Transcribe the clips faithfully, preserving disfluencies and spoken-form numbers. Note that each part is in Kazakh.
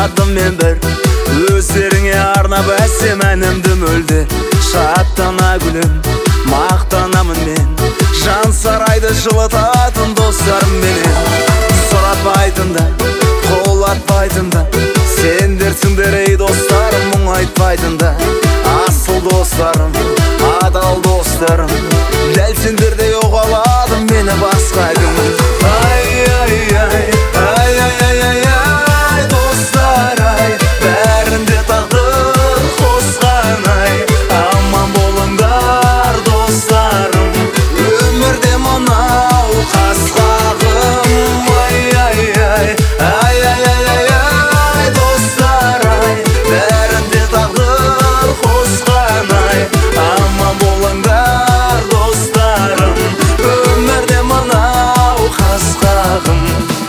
ойладым мен бір өздеріңе арнап әсем әнімді мөлде. Шаттана күлем, мақтанамын мен, жан сарайды жылытатын достарым менен. Сұратпайтын да, қол атпайтын да, сендерсіңдер ей достарым, мұң айтпайтын да. Асыл достарым, адал достарым, дәл сендердей оғаладым мені басқа кім. Ай, ай, ай, ай, ай, ай, ай, ай, достар ай, бәрінде тағдыр қосқан ай. Аман болыңдар достарым, өмірде мынау қас қағым. Ай, ай, ай, ай, ай, ай, ай, ай, достар ай, бәрінде тағдыр қосқан ай. Аман болыңдар достарым, өмірде мынау қас қағым.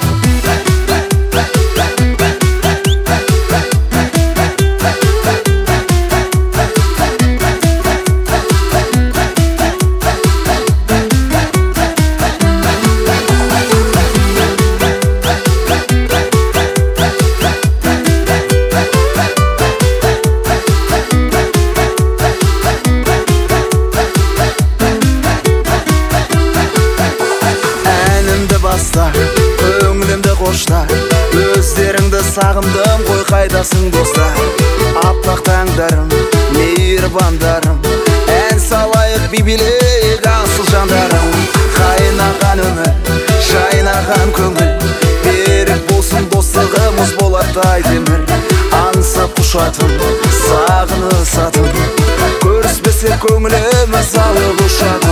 Көңілімді қошта, өздеріңді сағындым ғой, қайдасың достар. Аппақ таңдарым, мейірбандарым, ән салайық би билейік асыл жандарым. Қайнаған өмір, жайнаған көңіл, берік болсын достығымыз болаттай темір. Аңсап құшатын, сағынысатын, көріспесе көңіліміз алып ұшатын.